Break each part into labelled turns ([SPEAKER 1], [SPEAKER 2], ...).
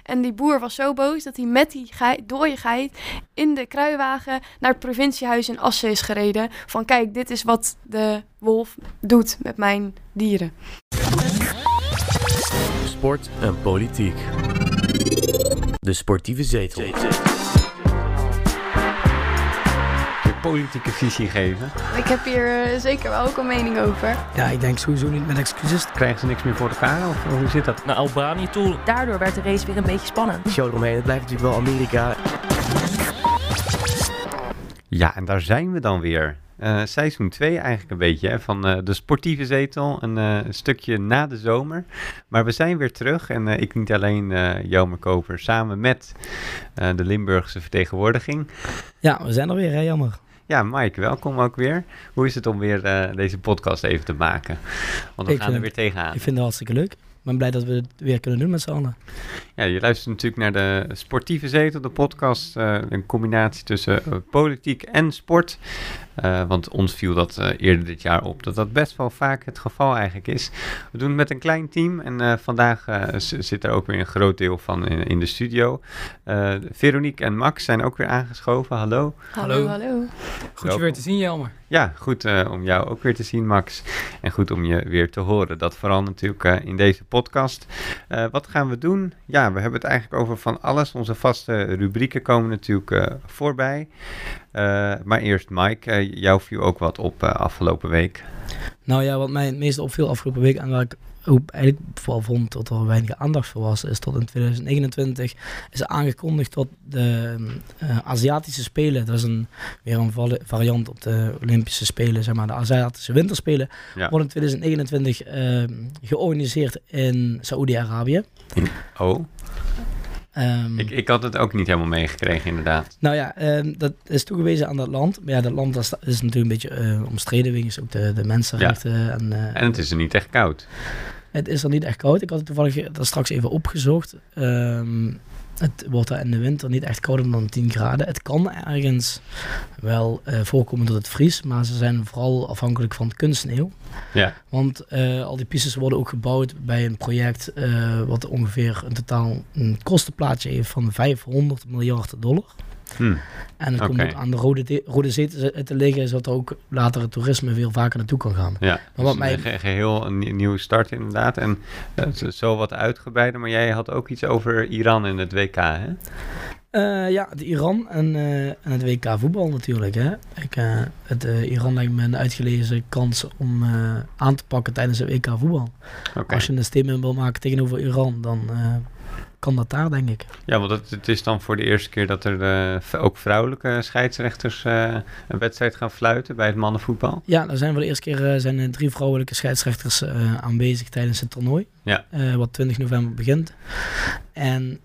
[SPEAKER 1] En die boer was zo boos dat hij met die dode geit in de kruiwagen naar het provinciehuis in Assen is gereden. Van kijk, dit is wat de wolf doet met mijn dieren.
[SPEAKER 2] Sport en politiek. De sportieve zetel.
[SPEAKER 3] Politieke visie geven.
[SPEAKER 1] Ik heb hier zeker wel ook een mening over.
[SPEAKER 4] Ja, ik denk sowieso niet met excuses.
[SPEAKER 3] Krijgen ze niks meer voor elkaar of hoe zit dat?
[SPEAKER 2] Naar Albanië toe.
[SPEAKER 5] Daardoor werd de race weer een beetje spannend.
[SPEAKER 2] De show eromheen, het blijft natuurlijk wel Amerika.
[SPEAKER 3] Ja, en daar zijn we dan weer. Seizoen 2 eigenlijk een beetje hè, van de sportieve zetel. Een stukje na de zomer. Maar we zijn weer terug. En ik niet alleen, Jelmer Koper, samen met de Limburgse vertegenwoordiging.
[SPEAKER 4] Ja, we zijn er weer, hè, jammer.
[SPEAKER 3] Ja, Mike, welkom ook weer. Hoe is het om weer deze podcast even te maken? Want we gaan er weer tegenaan.
[SPEAKER 4] Ik vind het hartstikke leuk. Ik ben blij dat we het weer kunnen doen met z'n allen.
[SPEAKER 3] Ja, je luistert natuurlijk naar de Sportieve Zetel, de podcast. Een combinatie tussen politiek en sport. Want ons viel dat eerder dit jaar op, dat dat best wel vaak het geval eigenlijk is. We doen het met een klein team en vandaag zit er ook weer een groot deel van in de studio. Veronique en Max zijn ook weer aangeschoven. Hallo.
[SPEAKER 1] Hallo.
[SPEAKER 6] Goed je weer te zien, Jelmer.
[SPEAKER 3] Ja, goed om jou ook weer te zien, Max. En goed om je weer te horen. Dat vooral natuurlijk in deze podcast. Wat gaan we doen? Ja, we hebben het eigenlijk over van alles. Onze vaste rubrieken komen natuurlijk voorbij. Maar eerst Mike, jou viel ook wat op afgelopen week.
[SPEAKER 4] Nou ja, wat mij het meest opviel afgelopen week en waar ik ook eigenlijk vooral vond dat er weinig aandacht voor was, is tot in 2029 is aangekondigd dat de Aziatische Spelen, dat is weer een variant op de Olympische Spelen, zeg maar de Aziatische Winterspelen, worden in 2029 georganiseerd in Saoedi-Arabië.
[SPEAKER 3] Oh. Ik had het ook niet helemaal meegekregen, inderdaad.
[SPEAKER 4] Nou ja, dat is toegewezen aan dat land. Maar ja, dat land is natuurlijk een beetje omstreden wegens ook de mensenrechten. Ja.
[SPEAKER 3] En het is er niet echt koud.
[SPEAKER 4] Het is er niet echt koud. Ik had het toevallig daar straks even opgezocht. Het wordt daar in de winter niet echt kouder dan 10 graden. Het kan ergens wel voorkomen dat het vriest, maar ze zijn vooral afhankelijk van kunstsneeuw.
[SPEAKER 3] Ja. Want
[SPEAKER 4] al die pistes worden ook gebouwd bij een project wat ongeveer een totaal een kostenplaatje heeft van $500 miljard. En het komt ook aan de Rode Zee te liggen, zodat er ook later het toerisme veel vaker naartoe kan gaan.
[SPEAKER 3] Ja, maar wat mij geheel een nieuwe start inderdaad. En zo wat uitgebreider, maar jij had ook iets over Iran en het WK, hè?
[SPEAKER 4] Ja, het Iran en het WK voetbal natuurlijk. Hè. Het Iran lijkt me een uitgelezen kans om aan te pakken tijdens het WK voetbal. Okay. Als je een statement wil maken tegenover Iran, dan kan dat daar, denk ik.
[SPEAKER 3] Ja, want het is dan voor de eerste keer dat er ook vrouwelijke scheidsrechters een wedstrijd gaan fluiten bij het mannenvoetbal.
[SPEAKER 4] Ja, er zijn voor de eerste keer 3 vrouwelijke scheidsrechters aanwezig tijdens het toernooi. Ja. Wat 20 november begint. En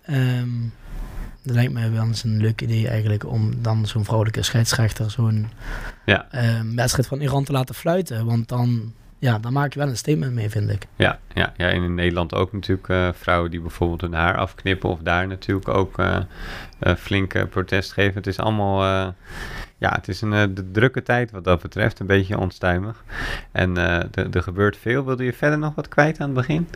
[SPEAKER 4] dat lijkt mij wel eens een leuk idee eigenlijk om dan zo'n vrouwelijke scheidsrechter zo'n wedstrijd van Iran te laten fluiten. Want dan maak je wel een statement mee, vind ik. Ja,
[SPEAKER 3] in Nederland ook natuurlijk vrouwen die bijvoorbeeld hun haar afknippen of daar natuurlijk ook flink protest geven. Het is allemaal, het is een drukke tijd wat dat betreft, een beetje onstuimig. En er gebeurt veel. Wilde je verder nog wat kwijt aan het begin?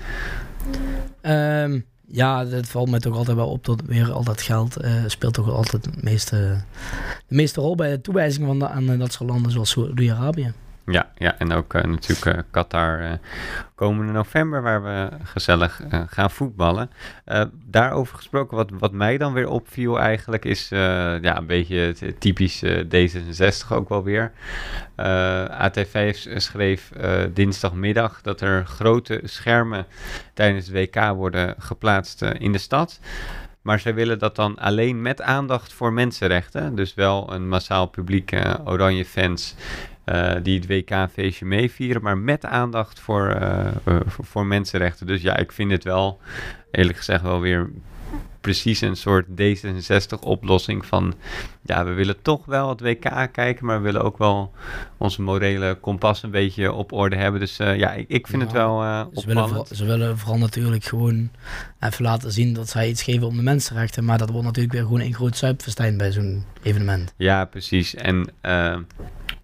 [SPEAKER 4] Ja, het valt mij toch altijd wel op dat weer al dat geld speelt toch altijd de meeste rol bij de toewijzing aan dat soort landen zoals Saudi-Arabië.
[SPEAKER 3] Ja, en ook natuurlijk Qatar komende november, waar we gezellig gaan voetballen. Daarover gesproken, wat mij dan weer opviel eigenlijk, is een beetje typisch D66 ook wel weer. AT5 schreef dinsdagmiddag dat er grote schermen tijdens het WK worden geplaatst in de stad. Maar zij willen dat dan alleen met aandacht voor mensenrechten. Dus wel een massaal publiek, oranje fans die het WK-feestje meevieren, maar met aandacht voor mensenrechten. Dus ja, ik vind het wel, eerlijk gezegd, wel weer precies een soort D66-oplossing van, we willen toch wel het WK kijken, maar we willen ook wel onze morele kompas een beetje op orde hebben. Dus ik vind het wel opvallend.
[SPEAKER 4] Ze willen vooral natuurlijk gewoon even laten zien dat zij iets geven om de mensenrechten, maar dat wordt natuurlijk weer gewoon een groot zuipfestijn bij zo'n evenement.
[SPEAKER 3] Ja, precies. En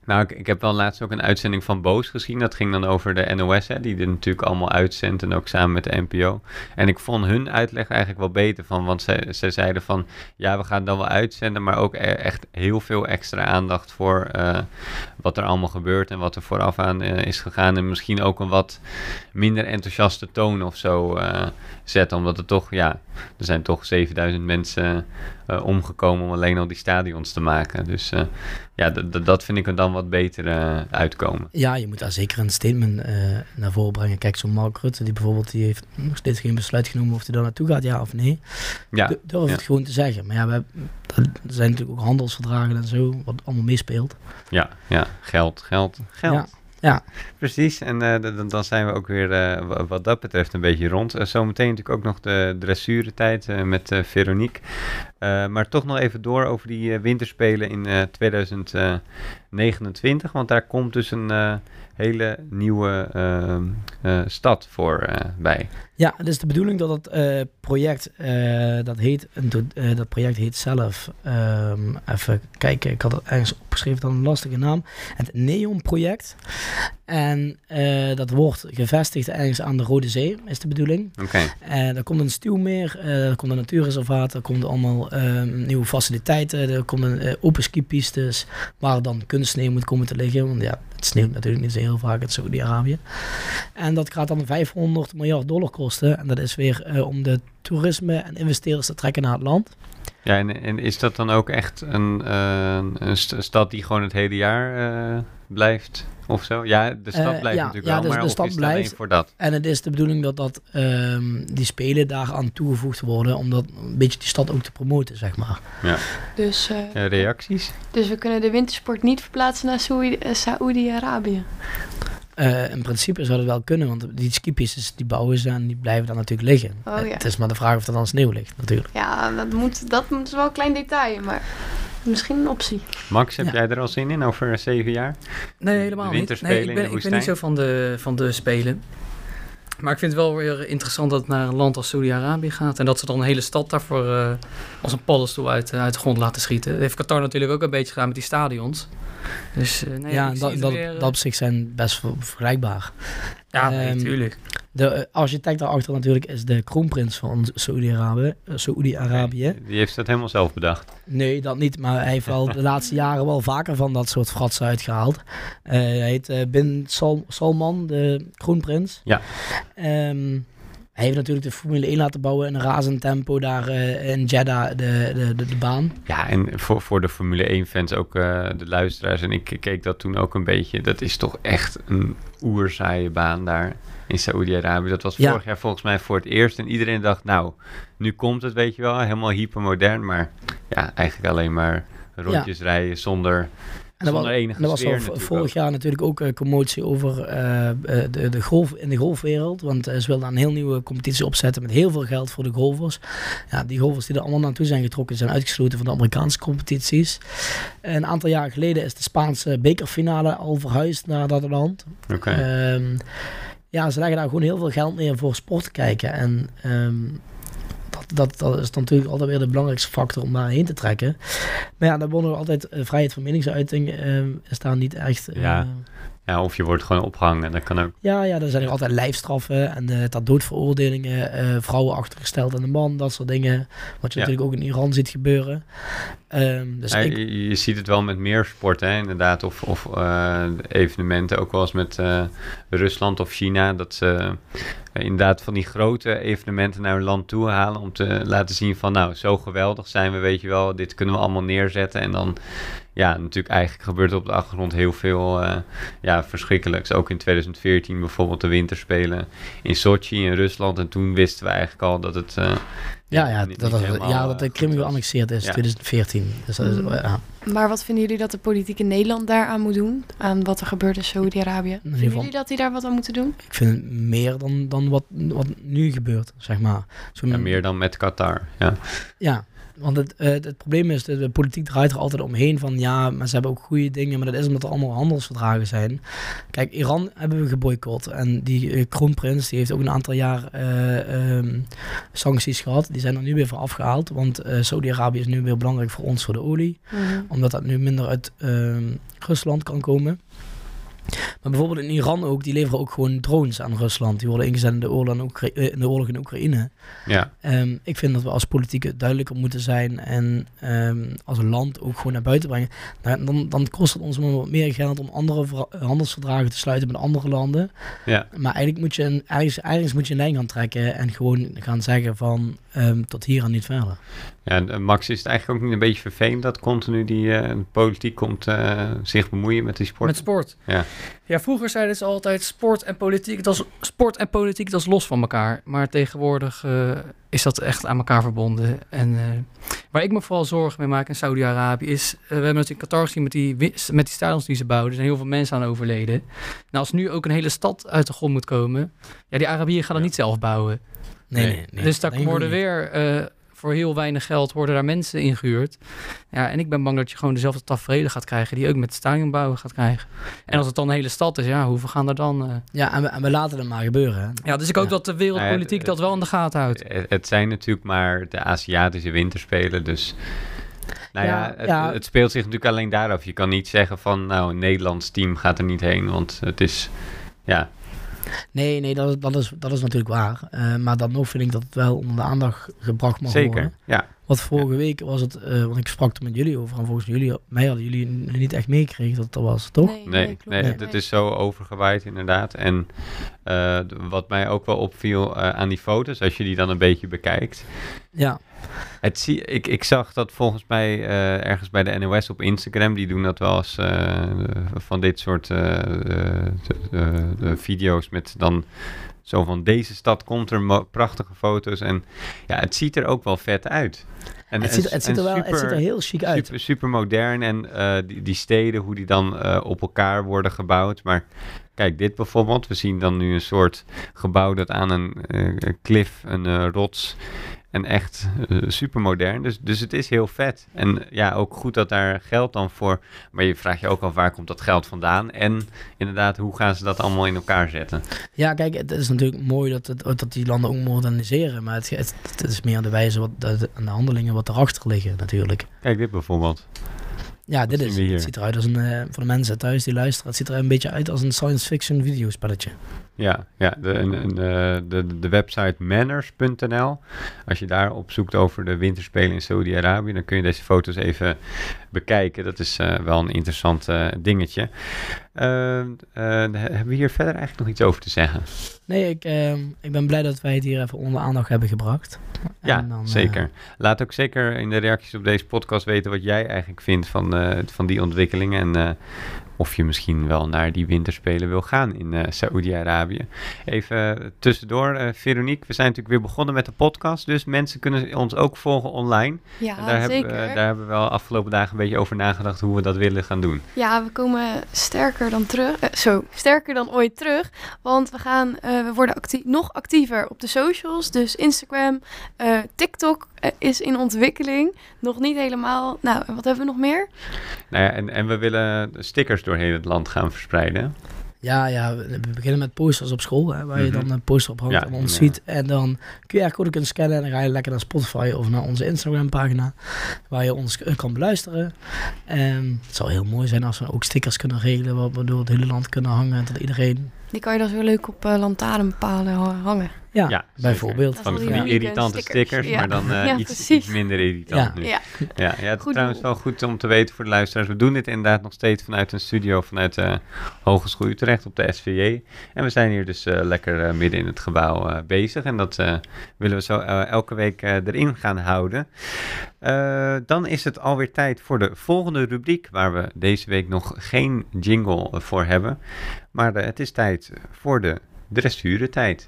[SPEAKER 3] Nou, ik heb wel laatst ook een uitzending van Boos gezien. Dat ging dan over de NOS, hè, die dit natuurlijk allemaal uitzendt en ook samen met de NPO. En ik vond hun uitleg eigenlijk wel beter van, want zij zeiden van, ja, we gaan dan wel uitzenden, maar ook echt heel veel extra aandacht voor wat er allemaal gebeurt en wat er vooraf aan is gegaan. En misschien ook een wat minder enthousiaste toon of zo zetten, omdat het toch, ja, er zijn toch 7000 mensen omgekomen om alleen al die stadions te maken. Dus ja, dat vind ik er dan wat beter uitkomen.
[SPEAKER 4] Ja, je moet daar zeker een statement naar voren brengen. Kijk, zo'n Mark Rutte, die heeft nog steeds geen besluit genomen of hij daar naartoe gaat, ja of nee.
[SPEAKER 3] Ja,
[SPEAKER 4] Durf het gewoon te zeggen. Maar ja, er zijn natuurlijk ook handelsverdragen en zo, wat allemaal meespeelt.
[SPEAKER 3] Ja, geld.
[SPEAKER 4] Ja.
[SPEAKER 3] Precies, en dan zijn we ook weer wat dat betreft een beetje rond. Zometeen natuurlijk ook nog de dressurentijd met Veronique. Maar toch nog even door over die winterspelen in 2029. Want daar komt dus een hele nieuwe stad voor bij.
[SPEAKER 4] Ja, het is de bedoeling dat het project, dat project heet zelf, even kijken, ik had het ergens opgeschreven, dan een lastige naam, het NEOM-project. En dat wordt gevestigd ergens aan de Rode Zee, is de bedoeling.
[SPEAKER 3] Oké.
[SPEAKER 4] Daar komt een stuwmeer, er komt een natuurreservaat, er komen allemaal nieuwe faciliteiten, er komen open skipistes, waar dan kunstsneeuw moet komen te liggen, want ja, het sneeuwt natuurlijk niet zo heel vaak in Saudi-Arabië. En dat gaat dan $500 miljard kosten. En dat is weer om de toerisme en investeerders te trekken naar het land.
[SPEAKER 3] Ja, en is dat dan ook echt een stad die gewoon het hele jaar blijft of zo? Ja, de stad blijft natuurlijk wel,
[SPEAKER 4] dus
[SPEAKER 3] maar
[SPEAKER 4] de
[SPEAKER 3] of
[SPEAKER 4] stad
[SPEAKER 3] is het
[SPEAKER 4] blijft,
[SPEAKER 3] alleen voor dat?
[SPEAKER 4] En het is de bedoeling dat die spelen daaraan toegevoegd worden, om dat een beetje die stad ook te promoten, zeg maar.
[SPEAKER 3] Ja.
[SPEAKER 1] Dus,
[SPEAKER 3] reacties?
[SPEAKER 1] Dus we kunnen de wintersport niet verplaatsen naar Saoedi-Arabië.
[SPEAKER 4] In principe zou het wel kunnen, want die skipistes die bouwen ze en die blijven dan natuurlijk liggen.
[SPEAKER 1] Oh, ja.
[SPEAKER 4] Het is maar de vraag of er dan sneeuw ligt, natuurlijk.
[SPEAKER 1] Ja, dat is wel een klein detail, maar misschien een optie.
[SPEAKER 3] Max, heb jij er al zin in over 7 jaar?
[SPEAKER 6] Nee, helemaal niet. Nee, ik ben niet zo van de Spelen. Maar ik vind het wel weer interessant dat het naar een land als Saudi-Arabië gaat. En dat ze dan een hele stad daarvoor als een paddenstoel uit de grond laten schieten. Dat heeft Qatar natuurlijk ook een beetje gedaan met die stadions. Dus,
[SPEAKER 4] dat op zich zijn best vergelijkbaar.
[SPEAKER 6] Ja, natuurlijk.
[SPEAKER 4] De architect daarachter natuurlijk is de kroonprins van Saoedi-Arabië.
[SPEAKER 3] Die heeft dat helemaal zelf bedacht.
[SPEAKER 4] Nee, dat niet. Maar hij heeft wel de laatste jaren wel vaker van dat soort fratsen uitgehaald. Hij heet Bin Salman, de kroonprins.
[SPEAKER 3] Ja.
[SPEAKER 4] Hij heeft natuurlijk de Formule 1 laten bouwen in een razend tempo daar in Jeddah, de baan.
[SPEAKER 3] Ja, en voor de Formule 1-fans ook de luisteraars. En ik keek dat toen ook een beetje. Dat is toch echt een oerzaaie baan daar in Saoedi-Arabië. Dat was vorig jaar volgens mij voor het eerst. En iedereen dacht, nou, nu komt het, weet je wel. Helemaal hypermodern. Maar ja, eigenlijk alleen maar rondjes rijden zonder...
[SPEAKER 4] En er was al vorig jaar natuurlijk ook commotie over de golf in de golfwereld. Want ze wilden een heel nieuwe competitie opzetten met heel veel geld voor de golfers. Ja, die golfers die er allemaal naartoe zijn getrokken zijn uitgesloten van de Amerikaanse competities. Een aantal jaar geleden is de Spaanse bekerfinale al verhuisd naar dat land.
[SPEAKER 3] Okay.
[SPEAKER 4] Ja, ze leggen daar gewoon heel veel geld neer voor sport te kijken. En dat is dan natuurlijk altijd weer de belangrijkste factor om daarheen te trekken. Maar ja, dan wordt er altijd vrijheid van meningsuiting is daar niet echt...
[SPEAKER 3] Ja, of je wordt gewoon opgehangen, dat kan ook.
[SPEAKER 4] Ja, er zijn er altijd lijfstraffen en tot doodveroordelingen, vrouwen achtergesteld aan de man, dat soort dingen. Wat je natuurlijk ook in Iran ziet gebeuren. Dus
[SPEAKER 3] je ziet het wel met meer sporten, hè, inderdaad. Of evenementen, ook wel eens met Rusland of China. Dat ze inderdaad van die grote evenementen naar een land toe halen om te laten zien van, nou, zo geweldig zijn we, weet je wel. Dit kunnen we allemaal neerzetten. En dan, ja, natuurlijk eigenlijk gebeurt er op de achtergrond heel veel verschrikkelijks. Ook in 2014 bijvoorbeeld de winterspelen in Sochi in Rusland. En toen wisten we eigenlijk al dat het... dat de Krim
[SPEAKER 4] geannexeerd is, 2014. Dus dat is,
[SPEAKER 1] Maar wat vinden jullie dat de politiek in Nederland daaraan moet doen? Aan wat er gebeurt in Saoedi-Arabië? Vinden jullie dat die daar wat aan moeten doen?
[SPEAKER 4] Ik vind het meer dan wat nu gebeurt, zeg maar.
[SPEAKER 3] Meer dan met Qatar, ja.
[SPEAKER 4] want het probleem is, de politiek draait er altijd omheen van ja, maar ze hebben ook goede dingen, maar dat is omdat er allemaal handelsverdragen zijn. Kijk, Iran hebben we geboycott en die kroonprins die heeft ook een aantal jaar sancties gehad. Die zijn er nu weer voor afgehaald, want Saudi-Arabië is nu weer belangrijk voor ons voor de olie, omdat dat nu minder uit Rusland kan komen. Maar bijvoorbeeld in Iran ook, die leveren ook gewoon drones aan Rusland. Die worden ingezet in de oorlog in Oekraïne.
[SPEAKER 3] Ja.
[SPEAKER 4] Ik vind dat we als politiek duidelijker moeten zijn en als een land ook gewoon naar buiten brengen. Dan kost het ons wat meer geld om andere handelsverdragen te sluiten met andere landen.
[SPEAKER 3] Ja.
[SPEAKER 4] Maar eigenlijk moet je ergens moet je een lijn gaan trekken en gewoon gaan zeggen van tot hier en niet verder.
[SPEAKER 3] Ja, en Max, is het eigenlijk ook niet een beetje vervelend dat continu die politiek komt zich bemoeien met die sport?
[SPEAKER 6] Met sport? Ja, vroeger zeiden ze altijd sport en politiek, dat is los van elkaar. Maar tegenwoordig is dat echt aan elkaar verbonden. En waar ik me vooral zorgen mee maak in Saudi-Arabië is, we hebben natuurlijk Qatar gezien met die stadions die ze bouwen. Er zijn heel veel mensen aan overleden. Nou, als nu ook een hele stad uit de grond moet komen, ja, die Arabieren gaan dat niet zelf bouwen.
[SPEAKER 4] Nee.
[SPEAKER 6] Dus daar worden weer voor heel weinig geld worden daar mensen ingehuurd. Ja, en ik ben bang dat je gewoon dezelfde taferelen gaat krijgen die je ook met stadionbouwen gaat krijgen. En als het dan een hele stad is, ja, hoeveel gaan er dan?
[SPEAKER 4] Ja, en we laten het maar gebeuren. Hè?
[SPEAKER 6] Ja, dus ik hoop dat de wereldpolitiek dat wel in de gaten houdt.
[SPEAKER 3] Het zijn natuurlijk maar de Aziatische winterspelen, dus het speelt zich natuurlijk alleen daarover. Je kan niet zeggen van, nou, een Nederlands team gaat er niet heen, want het is, ja...
[SPEAKER 4] Nee, dat is natuurlijk waar. Maar dan nog vind ik dat het wel onder de aandacht gebracht mag worden.
[SPEAKER 3] Zeker, ja.
[SPEAKER 4] Want vorige week was het, want ik sprak er met jullie over. En volgens mij hadden jullie niet echt meegekregen dat het er was, toch?
[SPEAKER 3] Nee, het is zo overgewaaid inderdaad. En wat mij ook wel opviel aan die foto's, als je die dan een beetje bekijkt.
[SPEAKER 4] Ja.
[SPEAKER 3] Ik zag dat volgens mij ergens bij de NOS op Instagram, die doen dat wel eens van dit soort video's met dan zo van deze stad komt er prachtige foto's en ja, het ziet er ook wel vet uit. En
[SPEAKER 4] het ziet er heel chic uit.
[SPEAKER 3] Super modern en die steden, hoe die dan op elkaar worden gebouwd. Maar kijk, dit bijvoorbeeld, we zien dan nu een soort gebouw dat aan een klif, een rots en echt super modern. Dus het is heel vet. En ja, ook goed dat daar geld dan voor... Maar je vraagt je ook af, waar komt dat geld vandaan? En inderdaad, hoe gaan ze dat allemaal in elkaar zetten?
[SPEAKER 4] Ja, kijk, het is natuurlijk mooi dat die landen ook moderniseren. Maar het is meer de wijze aan de handelingen wat erachter liggen natuurlijk.
[SPEAKER 3] Kijk, dit bijvoorbeeld.
[SPEAKER 4] Ja, het ziet eruit als voor de mensen thuis die luisteren, het ziet er een beetje uit als een science fiction videospelletje.
[SPEAKER 3] Ja, de website manners.nl. Als je daar opzoekt over de winterspelen in Saudi-Arabië, dan kun je deze foto's even bekijken. Dat is wel een interessant dingetje. Hebben we hier verder eigenlijk nog iets over te zeggen?
[SPEAKER 4] Nee, ik ben blij dat wij het hier even onder aandacht hebben gebracht.
[SPEAKER 3] Ja, zeker. Laat ook zeker in de reacties op deze podcast weten wat jij eigenlijk vindt van die ontwikkelingen. En of je misschien wel naar die winterspelen wil gaan in Saoedi-Arabië. Even tussendoor, Veronique, we zijn natuurlijk weer begonnen met de podcast. Dus mensen kunnen ons ook volgen online.
[SPEAKER 1] Ja, zeker.
[SPEAKER 3] Daar hebben we wel afgelopen dagen een beetje over nagedacht hoe we dat willen gaan doen.
[SPEAKER 1] Ja, we komen sterker dan ooit terug. Want we worden nog actiever op de socials. Dus Instagram, TikTok is in ontwikkeling. Nog niet helemaal. Nou, wat hebben we nog meer?
[SPEAKER 3] Nou ja, en we willen stickers door heel het land gaan verspreiden.
[SPEAKER 4] Ja, we beginnen met posters op school, hè, waar je dan een poster op hangt en ons ziet. En dan QR-code kunt scannen en dan ga je lekker naar Spotify of naar onze Instagram-pagina, waar je ons kan beluisteren. Het zou heel mooi zijn als we ook stickers kunnen regelen, wat we door het hele land kunnen hangen, dat iedereen...
[SPEAKER 1] Die kan je dan zo leuk op lantaarnpalen hangen.
[SPEAKER 4] Ja, bijvoorbeeld.
[SPEAKER 3] Van die irritante stickers, maar dan iets minder irritant nu. Ja, het is trouwens wel goed om te weten voor de luisteraars. We doen dit inderdaad nog steeds vanuit een studio vanuit de Hogeschool Utrecht op de SVJ. En we zijn hier dus lekker midden in het gebouw bezig. En dat willen we zo elke week erin gaan houden. Dan is het alweer tijd voor de volgende rubriek, waar we deze week nog geen jingle voor hebben. Maar het is tijd voor de dressuurentijd.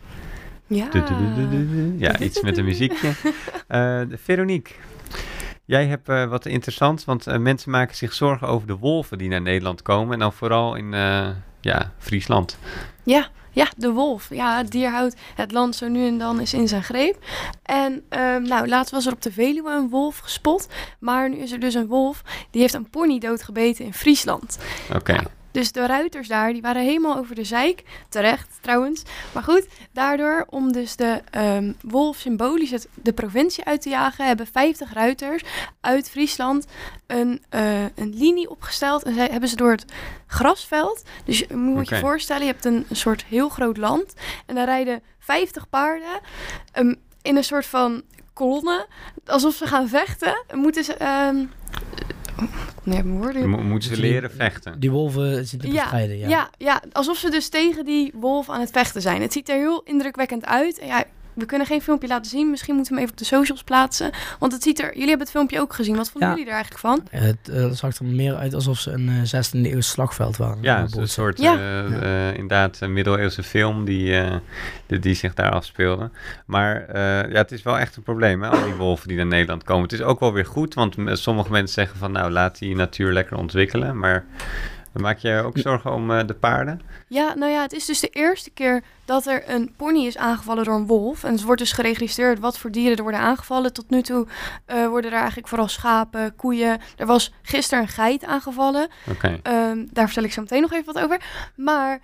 [SPEAKER 3] Ja, iets met een muziekje. Veronique, jij hebt wat interessants, want mensen maken zich zorgen over de wolven die naar Nederland komen. En dan vooral in Friesland.
[SPEAKER 1] Ja, de wolf. Ja, het dier houdt het land zo nu en dan is in zijn greep. En laatst was er op de Veluwe een wolf gespot. Maar nu is er dus een wolf die heeft een pony doodgebeten in Friesland.
[SPEAKER 3] Oké.
[SPEAKER 1] Nou, dus de ruiters daar, die waren helemaal over de zeik. Terecht, trouwens. Maar goed, daardoor, om dus de wolf symbolisch de provincie uit te jagen, hebben 50 ruiters uit Friesland een linie opgesteld. En hebben ze door het grasveld. Dus je moet je voorstellen, je hebt een soort heel groot land. En daar rijden 50 paarden in een soort van kolonne. Alsof ze gaan vechten. Moeten ze...
[SPEAKER 3] Moeten ze leren vechten?
[SPEAKER 4] Die wolven zitten bestrijden,
[SPEAKER 1] ja, alsof ze dus tegen die wolf aan het vechten zijn. Het ziet er heel indrukwekkend uit. En ja, we kunnen geen filmpje laten zien. Misschien moeten we hem even op de socials plaatsen. Want het ziet er... Jullie hebben het filmpje ook gezien. Wat vonden jullie er eigenlijk van?
[SPEAKER 4] Het zag er meer uit alsof ze een 16e eeuw slagveld waren.
[SPEAKER 3] Ja, het is een soort inderdaad een middeleeuwse film die zich daar afspeelde. Maar het is wel echt een probleem, hè, al die wolven die naar Nederland komen. Het is ook wel weer goed, want sommige mensen zeggen van nou, laat die natuur lekker ontwikkelen. Maar maak je ook zorgen om de paarden? Ja,
[SPEAKER 1] nou ja, het is dus de eerste keer dat er een pony is aangevallen door een wolf. En het wordt dus geregistreerd wat voor dieren er worden aangevallen. Tot nu toe worden er eigenlijk vooral schapen, koeien. Er was gisteren een geit aangevallen.
[SPEAKER 3] Okay.
[SPEAKER 1] Daar vertel ik zo meteen nog even wat over. Maar,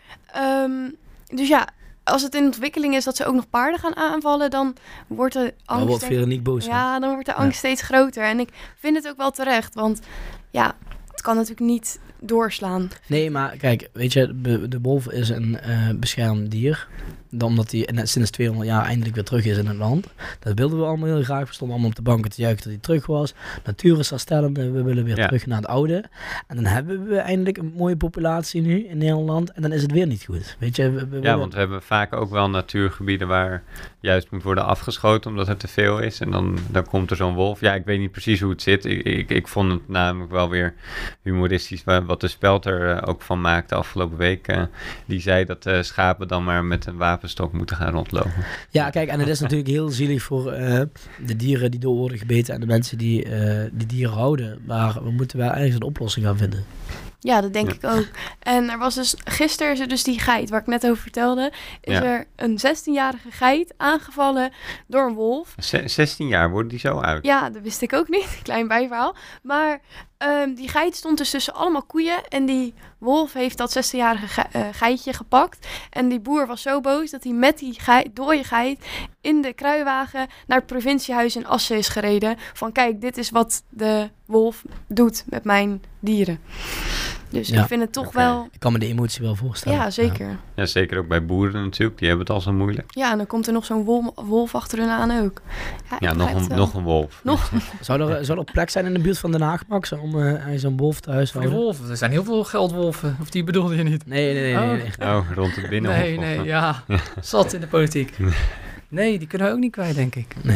[SPEAKER 1] dus ja, als het in ontwikkeling is dat ze ook nog paarden gaan aanvallen, dan wordt de angst...
[SPEAKER 4] Dan wordt Veronique boos.
[SPEAKER 1] Ja, dan wordt de angst steeds groter. En ik vind het ook wel terecht, want ja, het kan natuurlijk niet doorslaan.
[SPEAKER 4] Nee, maar kijk, weet je, de wolf is een beschermd dier. Omdat hij sinds 200 jaar eindelijk weer terug is in het land. Dat wilden we allemaal heel graag. We stonden allemaal op de banken te juichen dat hij terug was. Natuur is herstellende, we willen weer terug naar het oude. En dan hebben we eindelijk een mooie populatie nu in Nederland. En dan is het weer niet goed. Weet je,
[SPEAKER 3] want we hebben vaak ook wel natuurgebieden waar juist moet worden afgeschoten omdat het te veel is. En dan komt er zo'n wolf. Ja, ik weet niet precies hoe het zit. Ik vond het namelijk wel weer humoristisch wat de Spelter ook van maakte afgelopen week. Die zei dat schapen dan maar met een wapenstok moeten gaan rondlopen.
[SPEAKER 4] Ja, kijk, en het is natuurlijk heel zielig voor de dieren die door worden gebeten en de mensen die die dieren houden. Maar we moeten wel ergens een oplossing gaan vinden.
[SPEAKER 1] Ja, dat denk ik ook. En er was dus gisteren is er dus die geit waar ik net over vertelde. Is er een 16-jarige geit aangevallen door een wolf.
[SPEAKER 3] 16 jaar, wordt die zo uit?
[SPEAKER 1] Ja, dat wist ik ook niet. Klein bijverhaal. Maar die geit stond dus tussen allemaal koeien. En die wolf heeft dat 16-jarige geitje gepakt. En die boer was zo boos dat hij met die dode geit in de kruiwagen naar het provinciehuis in Assen is gereden. Van kijk, dit is wat de wolf doet met mijn dieren. Dus ik vind het toch wel...
[SPEAKER 4] Ik kan me de emotie wel voorstellen.
[SPEAKER 1] Ja, zeker.
[SPEAKER 3] Ja, zeker ook bij boeren natuurlijk. Die hebben het al zo moeilijk.
[SPEAKER 1] Ja, en dan komt er nog zo'n wolf achter hun aan ook.
[SPEAKER 3] Ja, nog een wolf.
[SPEAKER 4] Zou er plek zijn in de buurt van Den Haag, Max, om zo'n wolf te huishouden?
[SPEAKER 6] Die wolven, er zijn heel veel geldwolven. Of die bedoelde je niet?
[SPEAKER 4] Nee.
[SPEAKER 3] Oh, rond het binnenhof.
[SPEAKER 6] Nee, ja. Zat in de politiek. Nee, die kunnen we ook niet kwijt, denk ik.
[SPEAKER 4] Nee.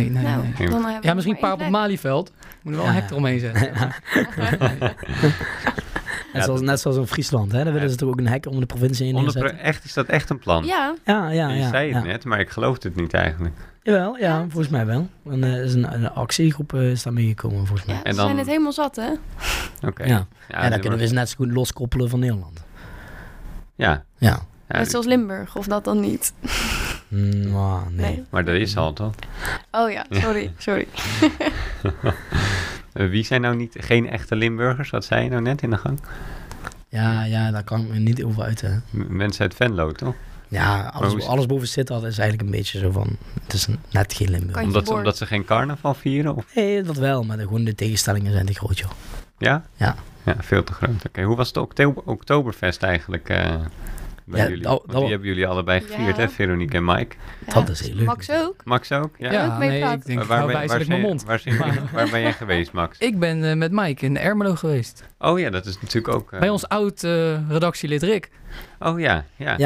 [SPEAKER 6] Ja, misschien een paar op het Malieveld. Moet er wel een hek eromheen zetten.
[SPEAKER 4] Net zoals in Friesland, hè? Daar willen ze toch ook een hek om de provincie heen neerzetten.
[SPEAKER 3] Is dat echt een plan?
[SPEAKER 1] Ja.
[SPEAKER 3] Je zei het net, maar ik geloofde het niet eigenlijk.
[SPEAKER 4] Jawel, volgens mij wel. En is een actiegroep is daar meegekomen, volgens mij.
[SPEAKER 1] Ja, en dan... zijn het helemaal zat, hè?
[SPEAKER 3] Oké.
[SPEAKER 4] Ja, dan kunnen we ze net zo goed loskoppelen van Nederland.
[SPEAKER 3] Ja.
[SPEAKER 1] Net zoals Limburg, of dat dan niet?
[SPEAKER 4] Nee.
[SPEAKER 3] Maar dat is al, toch?
[SPEAKER 1] Oh ja, sorry.
[SPEAKER 3] Wie zijn nou geen echte Limburgers? Wat zei je nou net in de gang?
[SPEAKER 4] Ja, daar kan ik me niet over uiten.
[SPEAKER 3] Mensen uit Venlo, toch?
[SPEAKER 4] Ja, alles boven Sittard is eigenlijk een beetje zo van... Het is net geen Limburg.
[SPEAKER 3] Omdat ze geen carnaval vieren? Of?
[SPEAKER 4] Nee, dat wel. Maar gewoon de tegenstellingen zijn te groot, joh.
[SPEAKER 3] Ja?
[SPEAKER 4] Ja.
[SPEAKER 3] Ja, veel te groot. Oké. Hoe was het Oktoberfest eigenlijk... bij jullie? Die hebben jullie allei gevierd, hè? Veronique en Mike.
[SPEAKER 4] Ja, dat is heel leuk.
[SPEAKER 1] Max ook?
[SPEAKER 6] Ja, ik denk wijzelijk mijn mond.
[SPEAKER 3] Waar ben jij geweest, Max?
[SPEAKER 6] Ik ben met Mike in Ermelo geweest.
[SPEAKER 3] Oh ja, dat is natuurlijk ook...
[SPEAKER 6] bij ons oud redactielid Rick.
[SPEAKER 3] Oh ja.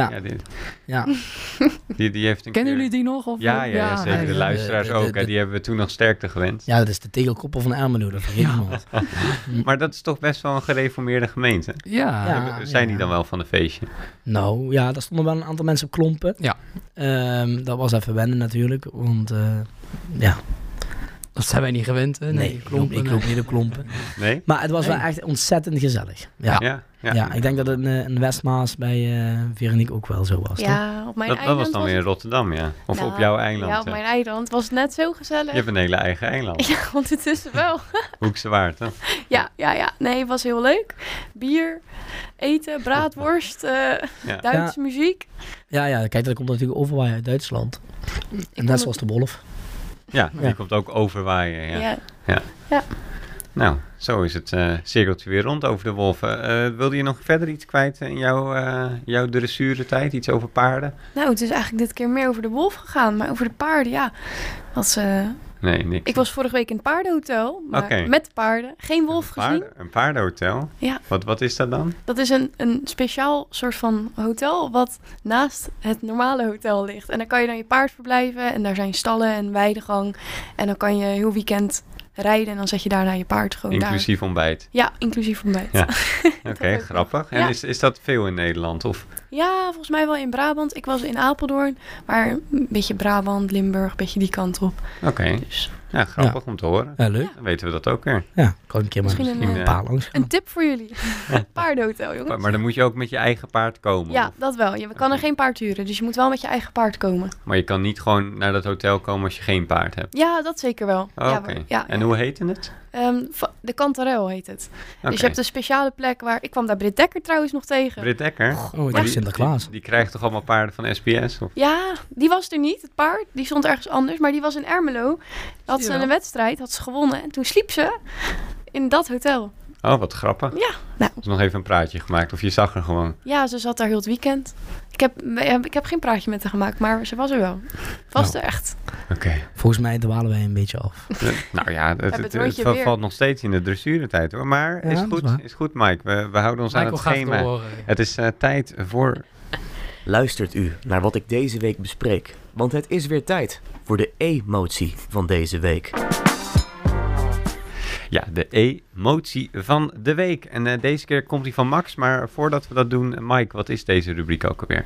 [SPEAKER 3] Die heeft
[SPEAKER 6] Kennen jullie die nog? Of?
[SPEAKER 3] Ja, zeker. De luisteraars ook. Die hebben we toen nog sterkte gewend.
[SPEAKER 4] Ja, dat is de tegelkoppel van Ermelo. Dat vergeet niemand.
[SPEAKER 3] Maar dat is toch best wel een gereformeerde gemeente?
[SPEAKER 6] Ja.
[SPEAKER 3] Zijn die dan wel van een feestje?
[SPEAKER 4] Nou, ja, daar stonden wel een aantal mensen op klompen.
[SPEAKER 6] Ja.
[SPEAKER 4] Dat was even wennen natuurlijk. Want,
[SPEAKER 6] Dat zijn wij niet gewend. Hè?
[SPEAKER 4] Nee, ik loop niet op klompen.
[SPEAKER 3] Nee?
[SPEAKER 4] Maar het was wel echt ontzettend gezellig. Ja, ik denk dat het in Westmaas bij Veronique ook wel zo was.
[SPEAKER 1] Ja, op mijn eiland.
[SPEAKER 3] Dat was dan weer in Rotterdam, ja. Of op jouw eiland.
[SPEAKER 1] Ja, op mijn eiland was het net zo gezellig.
[SPEAKER 3] Je hebt een hele eigen eiland.
[SPEAKER 1] Ja, ondertussen wel.
[SPEAKER 3] Hoekse Waard, hè?
[SPEAKER 1] Ja. Nee, het was heel leuk. Bier, eten, braadworst, Duitse muziek.
[SPEAKER 4] Ja, kijk, dat komt natuurlijk overwaaien uit Duitsland. En net zoals de Wolf.
[SPEAKER 3] Ja, die komt ook overwaaien, ja. Nou, zo is het cirkeltje weer rond over de wolven. Wilde je nog verder iets kwijt in jouw dressuurentijd? Iets over paarden?
[SPEAKER 1] Nou, het is eigenlijk dit keer meer over de wolf gegaan. Maar over de paarden,
[SPEAKER 3] Nee, niks.
[SPEAKER 1] Ik was vorige week in het paardenhotel, maar met paarden. Geen wolf gezien.
[SPEAKER 3] Een paardenhotel?
[SPEAKER 1] Ja.
[SPEAKER 3] Wat is dat dan?
[SPEAKER 1] Dat is een speciaal soort van hotel wat naast het normale hotel ligt. En dan kan je dan je paard verblijven en daar zijn stallen en weidegang. En dan kan je heel weekend rijden en dan zet je daarna je paard gewoon
[SPEAKER 3] inclusief ontbijt?
[SPEAKER 1] Ja, inclusief ontbijt.
[SPEAKER 3] Ja. Oké, grappig. En is dat veel in Nederland? Of?
[SPEAKER 1] Ja, volgens mij wel in Brabant. Ik was in Apeldoorn, maar een beetje Brabant, Limburg, een beetje die kant op.
[SPEAKER 3] Oké. Dus. Ja, grappig om te horen.
[SPEAKER 4] Ja, leuk.
[SPEAKER 3] Dan weten we dat ook weer.
[SPEAKER 4] Ja, kan een keer misschien een paar langs gaan.
[SPEAKER 1] Een tip voor jullie. Paardenhotel, jongens.
[SPEAKER 3] Maar dan moet je ook met je eigen paard komen?
[SPEAKER 1] Ja, dat wel. Je kan er geen paard huren, dus je moet wel met je eigen paard komen.
[SPEAKER 3] Maar je kan niet gewoon naar dat hotel komen als je geen paard hebt?
[SPEAKER 1] Ja, dat zeker wel.
[SPEAKER 3] Oké. En hoe heette het?
[SPEAKER 1] De Kantarel heet het.
[SPEAKER 3] Okay.
[SPEAKER 1] Dus je hebt een speciale plek waar... Ik kwam daar Britt Dekker trouwens nog tegen.
[SPEAKER 3] Britt Dekker?
[SPEAKER 4] Oh, ja. Sinterklaas.
[SPEAKER 3] Die krijgt toch allemaal paarden van SBS? Of?
[SPEAKER 1] Ja, die was er niet, het paard. Die stond ergens anders, maar die was in Ermelo. Had ze een wedstrijd, had ze gewonnen. En toen sliep ze in dat hotel.
[SPEAKER 3] Oh, wat grappig.
[SPEAKER 1] Ja. Nou.
[SPEAKER 3] Dus nog even een praatje gemaakt. Of je zag haar gewoon?
[SPEAKER 1] Ja, ze zat daar heel het weekend. Ik heb geen praatje met haar gemaakt, maar ze was er wel. Was er echt.
[SPEAKER 3] Oké.
[SPEAKER 4] Volgens mij dwalen wij een beetje af.
[SPEAKER 3] Nou ja, het valt nog steeds in de dressuurentijd hoor. Maar is goed Mike. We houden ons aan het schema. Het is tijd voor...
[SPEAKER 2] Luistert u naar wat ik deze week bespreek. Want het is weer tijd voor de emotie van deze week.
[SPEAKER 3] Ja, de emotie van de week. En deze keer komt die van Max. Maar voordat we dat doen, Mike, wat is deze rubriek ook alweer?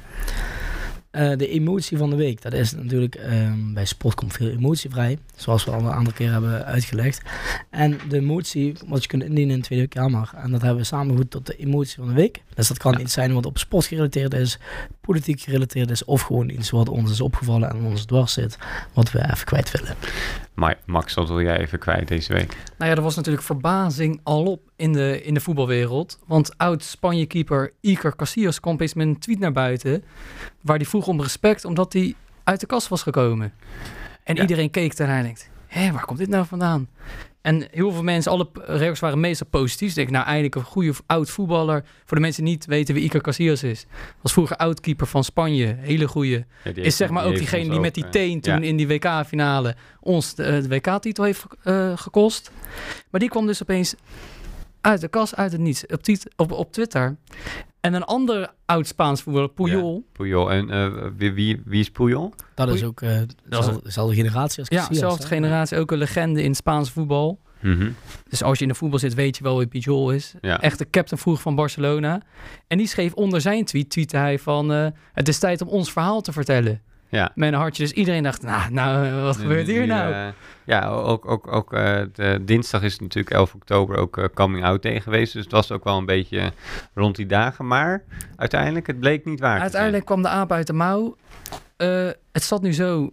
[SPEAKER 4] De emotie van de week. Dat is natuurlijk, bij sport komt veel emotie vrij. Zoals we al een aantal keer hebben uitgelegd. En de emotie, wat je kunt indienen in de Tweede Kamer. En dat hebben we samengevoegd tot de emotie van de week. Dus dat kan iets zijn wat op sport gerelateerd is, politiek gerelateerd is. Of gewoon iets wat ons is opgevallen en ons dwars zit. Wat we even kwijt willen.
[SPEAKER 3] Maar Max, wat wil jij even kwijt deze week?
[SPEAKER 6] Nou ja, er was natuurlijk verbazing alop in de voetbalwereld. Want oud-Spanje-keeper Iker Casillas kwam opeens met een tweet naar buiten. Waar hij vroeg om respect, omdat hij uit de kast was gekomen. En iedereen keek ernaar en denkt, waar komt dit nou vandaan? En heel veel mensen, alle reacties waren meestal positief. Dus denk ik, nou eindelijk een goede oud voetballer. Voor de mensen die niet weten wie Iker Casillas is. Was vroeger oud-keeper van Spanje. Hele goeie. Ja, is zeg maar ook diegene die met die teen toen in die WK-finale ons de WK-titel heeft gekost. Maar die kwam dus opeens uit de kast, uit het niets. Op Twitter. En een andere oud-Spaans voetballer, Puyol.
[SPEAKER 3] Ja, Puyol. En wie is Puyol?
[SPEAKER 4] Dat is ook dezelfde generatie als Casillas.
[SPEAKER 6] Ja, dezelfde generatie. Ook een legende in het Spaanse voetbal.
[SPEAKER 3] Mm-hmm.
[SPEAKER 6] Dus als je in de voetbal zit, weet je wel wie Puyol is.
[SPEAKER 3] Ja.
[SPEAKER 6] Echt de captain vroeger van Barcelona. En die schreef onder zijn tweette hij van... het is tijd om ons verhaal te vertellen.
[SPEAKER 3] Ja.
[SPEAKER 6] Met een hartje. Dus iedereen dacht, nou wat gebeurt hier nou?
[SPEAKER 3] Ja, ook dinsdag is het natuurlijk 11 oktober ook coming out day geweest. Dus het was ook wel een beetje rond die dagen. Maar uiteindelijk, het bleek niet waar.
[SPEAKER 6] Uiteindelijk kwam de aap uit de mouw. Het zat nu zo...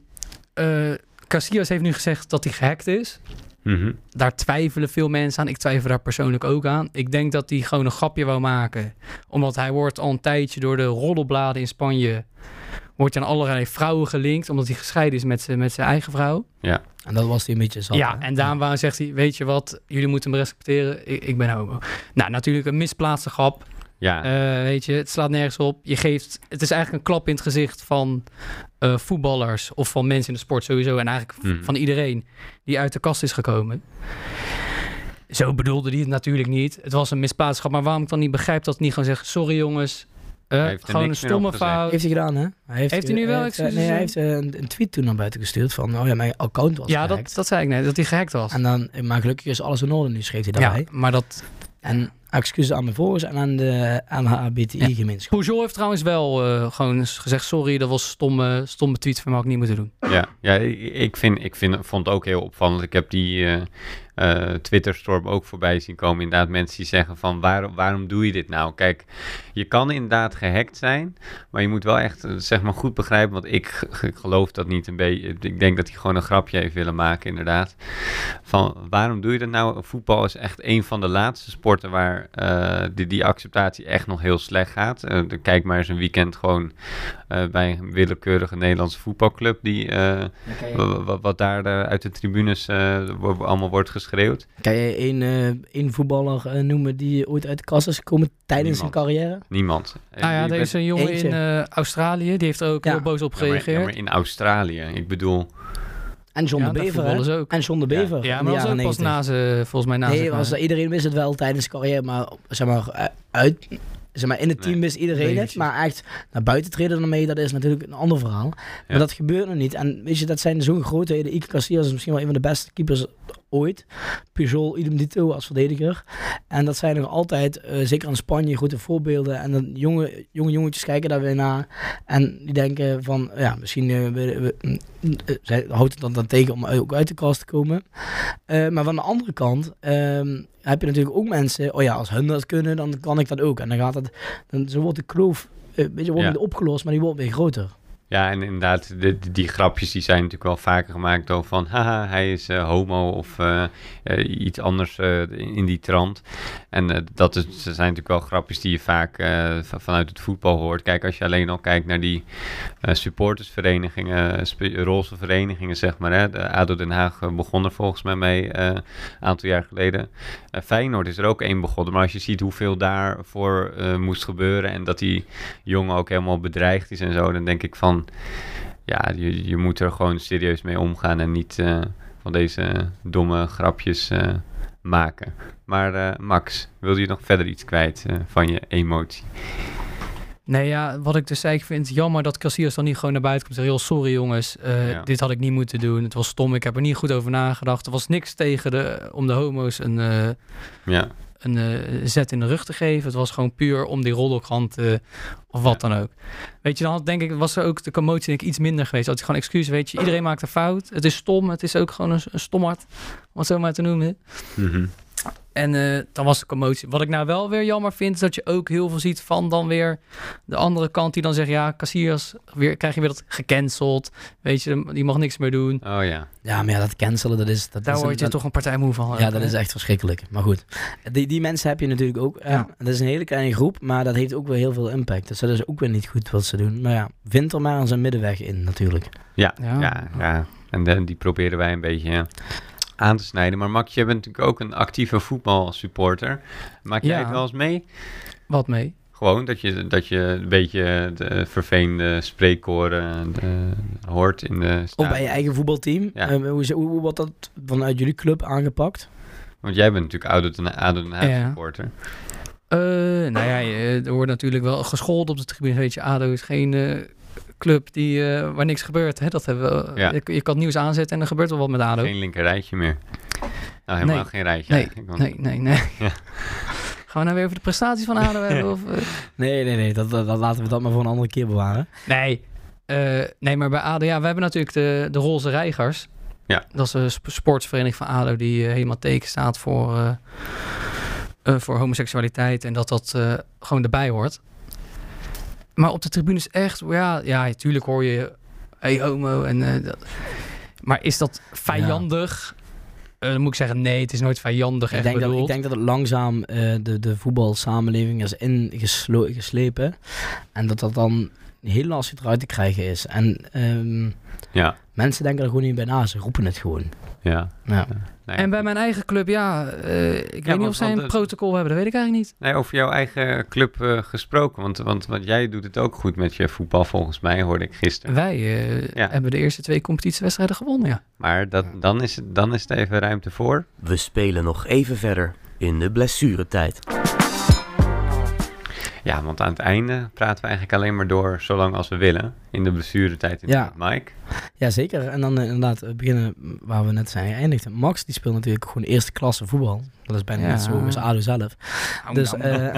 [SPEAKER 6] Casillas heeft nu gezegd dat hij gehackt is.
[SPEAKER 3] Mm-hmm. Daar
[SPEAKER 6] twijfelen veel mensen aan. Ik twijfel daar persoonlijk ook aan. Ik denk dat hij gewoon een grapje wou maken. Omdat hij wordt al een tijdje door de roddelbladen in Spanje... wordt hij aan allerlei vrouwen gelinkt... omdat hij gescheiden is met zijn eigen vrouw.
[SPEAKER 3] Ja.
[SPEAKER 4] En dat was hij een beetje zat.
[SPEAKER 6] Ja, en daarom zegt hij... weet je wat, jullie moeten me respecteren. Ik ben homo. Nou, natuurlijk een misplaatste grap.
[SPEAKER 3] Ja.
[SPEAKER 6] Weet je, het slaat nergens op. Het is eigenlijk een klap in het gezicht van voetballers... of van mensen in de sport sowieso... en eigenlijk van iedereen die uit de kast is gekomen. Zo bedoelde hij het natuurlijk niet. Het was een misplaatste grap. Maar waarom ik dan niet begrijp dat hij niet gewoon zegt... sorry jongens... gewoon een stomme fout.
[SPEAKER 4] Heeft hij gedaan, hè?
[SPEAKER 6] Heeft hij nu wel excuses?
[SPEAKER 4] Nee, hij heeft een tweet toen naar buiten gestuurd van... mijn account was gehackt.
[SPEAKER 6] Dat zei ik net, dat hij gehackt was.
[SPEAKER 4] En dan, maar gelukkig is alles in orde nu, schreef hij daarbij.
[SPEAKER 6] Ja, maar dat...
[SPEAKER 4] En excuses aan mijn volgers en aan de LHBTI-gemeenschap.
[SPEAKER 6] Pujol heeft trouwens wel gewoon gezegd, sorry, dat was stomme tweet van mij, had ik niet moeten doen.
[SPEAKER 3] Ja, ik vond het ook heel opvallend. Ik heb die Twitterstorm ook voorbij zien komen. Inderdaad, mensen die zeggen van waarom doe je dit nou? Kijk, je kan inderdaad gehackt zijn, maar je moet wel echt zeg maar goed begrijpen, want ik geloof dat niet een beetje. Ik denk dat hij gewoon een grapje heeft willen maken, inderdaad. Van waarom doe je dat nou? Voetbal is echt een van de laatste sporten waar die acceptatie echt nog heel slecht gaat. Kijk maar eens een weekend gewoon bij een willekeurige Nederlandse voetbalclub die wat daar uit de tribunes allemaal wordt geschreeuwd.
[SPEAKER 4] Kan je één voetballer noemen die ooit uit de kast is gekomen tijdens zijn carrière?
[SPEAKER 3] Niemand.
[SPEAKER 6] Er is een jongen in Australië, die heeft er ook heel boos op gereageerd.
[SPEAKER 3] Maar in Australië, ik bedoel...
[SPEAKER 4] En John de Bever, hè?
[SPEAKER 6] Ook.
[SPEAKER 4] En John de Bever.
[SPEAKER 6] Ja, maar dat was ook pas volgens mij na
[SPEAKER 4] iedereen wist het wel tijdens zijn carrière, maar zeg maar in het team wist iedereen het, maar echt naar buiten treden ermee, dat is natuurlijk een ander verhaal. Maar dat gebeurt nog niet. En weet je, dat zijn zo'n grootheden. Iker Casillas is misschien wel een van de beste keepers ooit. Pujol, idem dito als verdediger. En dat zijn nog altijd, zeker in Spanje, goede voorbeelden. En dan jonge jongetjes kijken daar weer naar. En die denken van, ja, misschien zij houdt het dan tegen om ook uit de kast te komen. Maar van de andere kant heb je natuurlijk ook mensen, als hun dat kunnen, dan kan ik dat ook. En dan gaat het, zo wordt de kloof, wordt niet opgelost, maar die wordt weer groter.
[SPEAKER 3] Ja, en inderdaad, die grapjes die zijn natuurlijk wel vaker gemaakt over van, haha, hij is homo of iets anders in die trant. En dat zijn natuurlijk wel grapjes die je vaak vanuit het voetbal hoort. Kijk, als je alleen al kijkt naar die supportersverenigingen, roze verenigingen, zeg maar. Hè. De ADO Den Haag begon er volgens mij mee een aantal jaar geleden. Feyenoord is er ook één begonnen, maar als je ziet hoeveel daarvoor moest gebeuren en dat die jongen ook helemaal bedreigd is en zo, dan denk ik van, ja, je moet er gewoon serieus mee omgaan en niet van deze domme grapjes maken. Maar Max, wil je nog verder iets kwijt van je emotie?
[SPEAKER 6] Nee, ja, wat ik dus zei, ik vind het jammer dat Casillas dan niet gewoon naar buiten komt en zegt, joh, sorry jongens, dit had ik niet moeten doen. Het was stom, ik heb er niet goed over nagedacht. Er was niks tegen om de homo's een zet in de rug te geven. Het was gewoon puur om die roddelkrant of wat dan ook. Weet je, dan denk ik, was er ook de commotie denk ik iets minder geweest. Dat is gewoon excuus, weet je. Iedereen maakt een fout. Het is stom. Het is ook gewoon een stommerd, om het zo maar te noemen. Mm-hmm. En dan was de commotie. Wat ik nou wel weer jammer vind, is dat je ook heel veel ziet van dan weer de andere kant die dan zegt, ja, Casillas, krijg je weer dat gecanceld. Weet je, die mag niks meer doen.
[SPEAKER 3] Oh ja.
[SPEAKER 4] Ja, maar dat cancelen,
[SPEAKER 6] daar word je toch een partijmoe van.
[SPEAKER 4] Ja, dat is echt verschrikkelijk. Maar goed, die mensen heb je natuurlijk ook. Dat is een hele kleine groep, maar dat heeft ook weer heel veel impact. Dus dat is ook weer niet goed wat ze doen. Maar ja, vind er maar eens een middenweg in natuurlijk.
[SPEAKER 3] Ja. En die proberen wij een beetje aan te snijden. Maar Max, je bent natuurlijk ook een actieve voetbalsupporter. Maak jij het wel eens mee?
[SPEAKER 6] Wat mee?
[SPEAKER 3] Gewoon dat je een beetje de vervelende spreekkoren hoort in de stadion.
[SPEAKER 4] Of bij je eigen voetbalteam. Ja. Hoe wordt dat vanuit jullie club aangepakt?
[SPEAKER 3] Want jij bent natuurlijk ADO Den Haag supporter.
[SPEAKER 6] Nou ja, er wordt natuurlijk wel gescholden op de tribune. Weet je, ADO is geen club waar niks gebeurt. Hè? Dat hebben we, je kan het nieuws aanzetten en er gebeurt wel wat met ADO.
[SPEAKER 3] Geen linker rijtje meer. Nou, helemaal geen rijtje eigenlijk.
[SPEAKER 6] Nee. Ja. Gaan we nou weer over de prestaties van ADO hebben? Of,
[SPEAKER 4] Nee. Dat laten we dat maar voor een andere keer bewaren.
[SPEAKER 6] Nee, maar bij ADO, ja, we hebben natuurlijk de Roze Reigers.
[SPEAKER 3] Ja.
[SPEAKER 6] Dat is een sportsvereniging van ADO die helemaal teken staat voor homoseksualiteit en dat gewoon erbij hoort. Maar op de tribunes echt, ja, natuurlijk hoor je, hey homo en maar is dat vijandig? Dan moet ik zeggen, nee, het is nooit vijandig. Ik
[SPEAKER 4] denk dat het langzaam de voetbalsamenleving is ingeslepen en dat dan heel lastig eruit te krijgen is. En mensen denken er gewoon niet bij na, ze roepen het gewoon.
[SPEAKER 3] Ja.
[SPEAKER 6] Nee. En bij mijn eigen club, ik weet niet of zij een protocol hebben, dat weet ik eigenlijk niet.
[SPEAKER 3] Nee, over jouw eigen club gesproken, want jij doet het ook goed met je voetbal volgens mij, hoorde ik gisteren.
[SPEAKER 6] Wij hebben de eerste 2 competitiewedstrijden gewonnen, ja.
[SPEAKER 3] Maar dan is er even ruimte voor.
[SPEAKER 2] We spelen nog even verder in de blessuretijd.
[SPEAKER 3] Ja, want aan het einde praten we eigenlijk alleen maar door zolang als we willen. In de blessuretijd met Mike.
[SPEAKER 4] Ja, zeker. En dan inderdaad beginnen waar we net zijn geëindigd. Max, die speelt natuurlijk gewoon eerste klasse voetbal. Dat is bijna net zo als ADO zelf. Dus,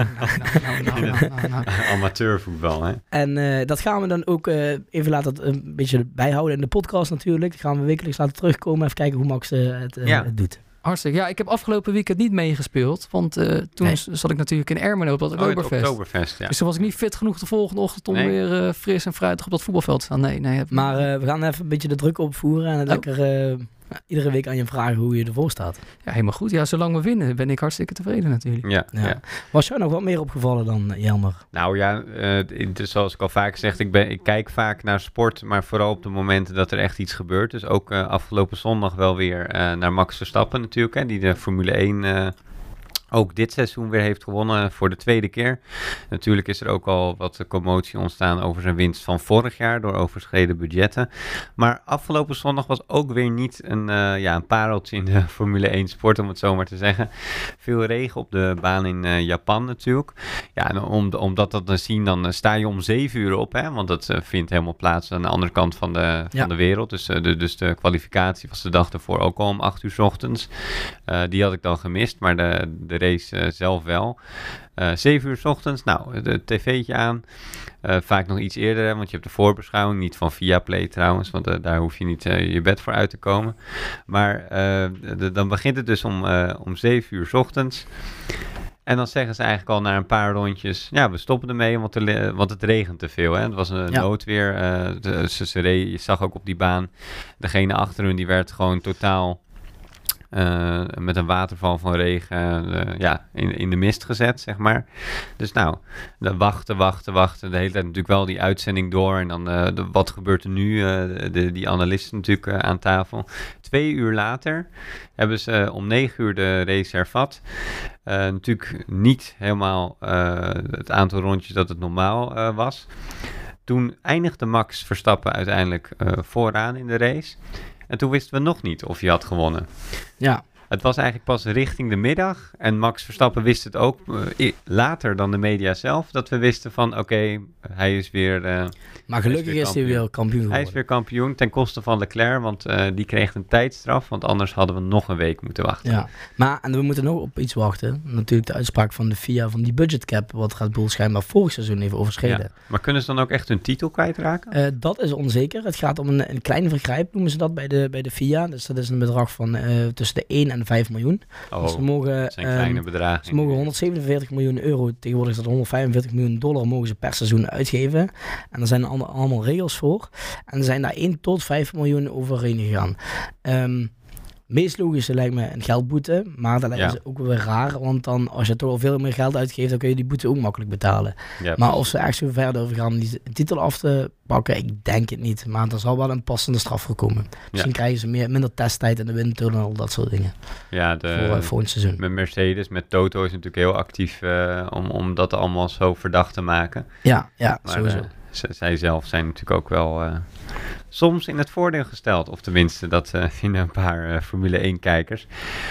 [SPEAKER 3] amateurvoetbal, hè?
[SPEAKER 4] En dat gaan we dan ook even laten een beetje bijhouden in de podcast natuurlijk. Dat gaan we wekelijks laten terugkomen. Even kijken hoe Max het doet.
[SPEAKER 6] Hartstikke. Ja, ik heb afgelopen weekend niet meegespeeld. Want toen zat ik natuurlijk in Ermelo op dat Oktoberfest.
[SPEAKER 3] Ja.
[SPEAKER 6] Dus toen was ik niet fit genoeg de volgende ochtend om weer fris en fruitig op dat voetbalveld te staan. Nee.
[SPEAKER 4] Maar we gaan even een beetje de druk opvoeren en lekker iedere week aan je vragen hoe je ervoor staat.
[SPEAKER 6] Ja, helemaal goed. Ja, zolang we winnen ben ik hartstikke tevreden natuurlijk.
[SPEAKER 3] Ja.
[SPEAKER 4] Was jou nog wat meer opgevallen dan Jelmer?
[SPEAKER 3] Nou ja, zoals ik al vaak gezegd, ik kijk vaak naar sport, maar vooral op de momenten dat er echt iets gebeurt. Dus ook afgelopen zondag wel weer naar Max Verstappen natuurlijk, hè, die de Formule 1 ook dit seizoen weer heeft gewonnen voor de tweede keer. Natuurlijk is er ook al wat commotie ontstaan over zijn winst van vorig jaar door overschreden budgetten. Maar afgelopen zondag was ook weer niet een pareltje in de Formule 1 sport, om het zo maar te zeggen. Veel regen op de baan in Japan natuurlijk. Ja, en om dat te zien, dan sta je om 7 uur op, hè, want dat vindt helemaal plaats aan de andere kant van de wereld. Dus de kwalificatie was de dag ervoor ook al om 8 uur 's ochtends. Die had ik dan gemist, maar de race zelf wel. 7 uur 's ochtends, het tv'tje aan. Vaak nog iets eerder, want je hebt de voorbeschouwing, niet van Viaplay trouwens, want daar hoef je niet je bed voor uit te komen. Maar dan begint het dus om 7 uur 's ochtends. En dan zeggen ze eigenlijk al na een paar rondjes, ja, we stoppen ermee, want het regent te veel. Hè? Het was een noodweer. Je zag ook op die baan, degene achter hun, die werd gewoon totaal met een waterval van regen in de mist gezet, zeg maar. Dus dan wachten. De hele tijd natuurlijk wel die uitzending door. En dan, wat gebeurt er nu? Die analisten natuurlijk aan tafel. 2 uur later hebben ze om 9 uur de race hervat. Natuurlijk niet helemaal het aantal rondjes dat het normaal was. Toen eindigde Max Verstappen uiteindelijk vooraan in de race. En toen wisten we nog niet of hij had gewonnen.
[SPEAKER 4] Ja.
[SPEAKER 3] Het was eigenlijk pas richting de middag. En Max Verstappen wist het ook later dan de media zelf. Dat we wisten van oké, hij is weer
[SPEAKER 4] maar gelukkig is hij weer kampioen geworden.
[SPEAKER 3] Hij is weer kampioen ten koste van Leclerc. Want die kreeg een tijdstraf. Want anders hadden we nog een week moeten wachten.
[SPEAKER 4] Ja, maar en we moeten nog op iets wachten. Natuurlijk de uitspraak van de FIA van die budgetcap. Wat Red Bull schijnbaar vorig seizoen heeft overschreden. Ja.
[SPEAKER 3] Maar kunnen ze dan ook echt hun titel kwijtraken?
[SPEAKER 4] Dat is onzeker. Het gaat om een klein vergrijp, noemen ze dat bij de FIA. Dus dat is een bedrag van tussen de 1 en 5 miljoen.
[SPEAKER 3] Dus dat zijn kleine bedragen.
[SPEAKER 4] Ze mogen 147 miljoen euro, tegenwoordig is dat 145 miljoen dollar, mogen ze per seizoen uitgeven. En er zijn allemaal regels voor. En er zijn daar 1 tot 5 miljoen overheen gegaan. Meest logische lijkt me een geldboete, maar dat lijkt me ook weer raar, want dan als je toch al veel meer geld uitgeeft, dan kun je die boete ook makkelijk betalen. Ja, maar of ze echt zo verder over gaan om die titel af te pakken, ik denk het niet. Maar er zal wel een passende straf voor komen. Misschien krijgen ze minder testtijd in de windtunnel, dat soort dingen.
[SPEAKER 3] Ja,
[SPEAKER 4] voor een seizoen.
[SPEAKER 3] Met Mercedes, met Toto is natuurlijk heel actief om dat allemaal zo verdacht te maken.
[SPEAKER 4] Ja, sowieso.
[SPEAKER 3] Zij zelf zijn natuurlijk ook wel soms in het voordeel gesteld. Of tenminste, dat vinden een paar Formule 1-kijkers.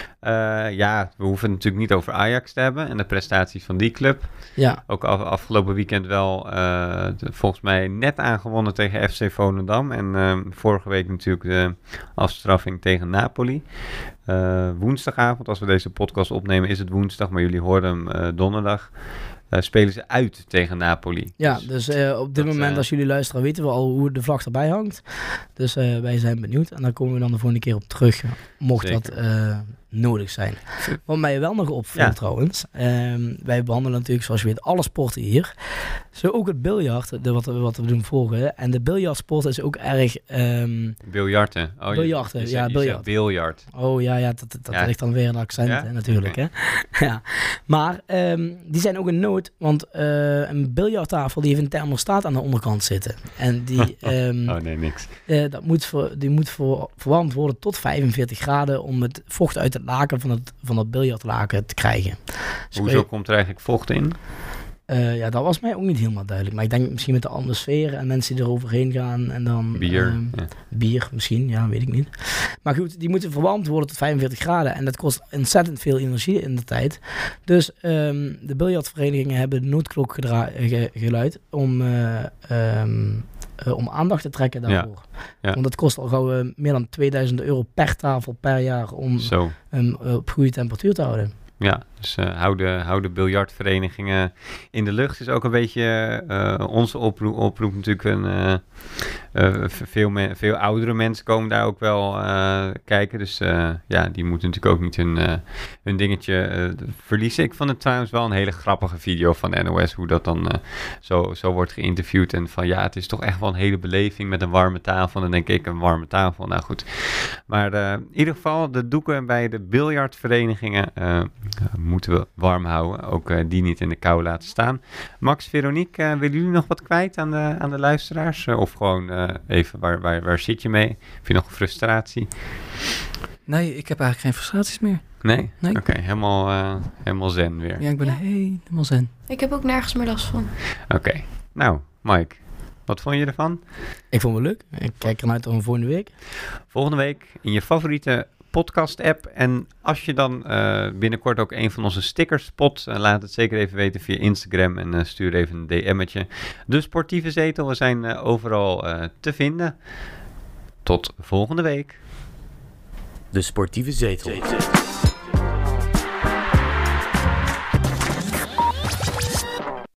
[SPEAKER 3] We hoeven het natuurlijk niet over Ajax te hebben en de prestaties van die club. Ja. Ook afgelopen weekend wel volgens mij net aangewonnen tegen FC Volendam. En vorige week natuurlijk de afstraffing tegen Napoli. Woensdagavond, als we deze podcast opnemen, is het woensdag, maar jullie horen hem donderdag. Spelen ze uit tegen Napoli.
[SPEAKER 4] Ja, dus op dit moment als jullie luisteren weten we al hoe de vlag erbij hangt. Dus wij zijn benieuwd en daar komen we dan de volgende keer op terug, mocht dat nodig zijn. Wat mij wel nog opvalt trouwens, wij behandelen natuurlijk zoals je weet alle sporten hier. Zo ook het biljart, wat we doen volgen. En de biljartsport is ook erg...
[SPEAKER 3] Biljarten.
[SPEAKER 4] Biljarten,
[SPEAKER 3] biljart.
[SPEAKER 4] Oh ja, dat ligt dan weer een accent natuurlijk. Hè? Ja. Maar die zijn ook een nood, want een biljarttafel die heeft een thermostaat aan de onderkant zitten. En die...
[SPEAKER 3] niks.
[SPEAKER 4] Die moet verwarmd worden tot 45 graden om het vocht uit het laken van dat biljartlaken te krijgen.
[SPEAKER 3] Hoezo komt er eigenlijk vocht in?
[SPEAKER 4] Dat was mij ook niet helemaal duidelijk. Maar ik denk misschien met de atmosfeer en mensen die eroverheen gaan en dan...
[SPEAKER 3] Bier.
[SPEAKER 4] Bier misschien, ja, weet ik niet. Maar goed, die moeten verwarmd worden tot 45 graden. En dat kost ontzettend veel energie in de tijd. Dus de biljartverenigingen hebben de noodklok geluid om aandacht te trekken daarvoor. Ja. Want het kost al gauw meer dan €2000 per tafel per jaar om op goede temperatuur te houden.
[SPEAKER 3] Ja, dus hou de biljartverenigingen in de lucht. Is ook een beetje onze oproep natuurlijk. Veel oudere mensen komen daar ook wel kijken. Dus die moeten natuurlijk ook niet hun dingetje verliezen. Ik vond het trouwens wel een hele grappige video van de NOS. Hoe dat dan zo wordt geïnterviewd. En van het is toch echt wel een hele beleving met een warme tafel. Dan denk ik, een warme tafel. Nou goed. Maar in ieder geval, de doeken bij de biljartverenigingen moeten we warm houden. Ook die niet in de kou laten staan. Max, Veronique, willen jullie nog wat kwijt aan de luisteraars? Of gewoon even, waar zit je mee? Heb je nog frustratie?
[SPEAKER 6] Nee, ik heb eigenlijk geen frustraties meer.
[SPEAKER 3] Nee? Oké, helemaal zen weer.
[SPEAKER 6] Ja, ik ben helemaal zen.
[SPEAKER 1] Ik heb ook nergens meer last van.
[SPEAKER 3] Oké. Nou, Mike, wat vond je ervan?
[SPEAKER 4] Ik vond het leuk. Ik kijk ernaar uit om volgende week.
[SPEAKER 3] Volgende week in je favoriete podcast-app. En als je dan binnenkort ook een van onze stickers spot, laat het zeker even weten via Instagram en stuur even een DM'tje. De Sportieve Zetel, we zijn overal te vinden. Tot volgende week.
[SPEAKER 2] De Sportieve Zetel.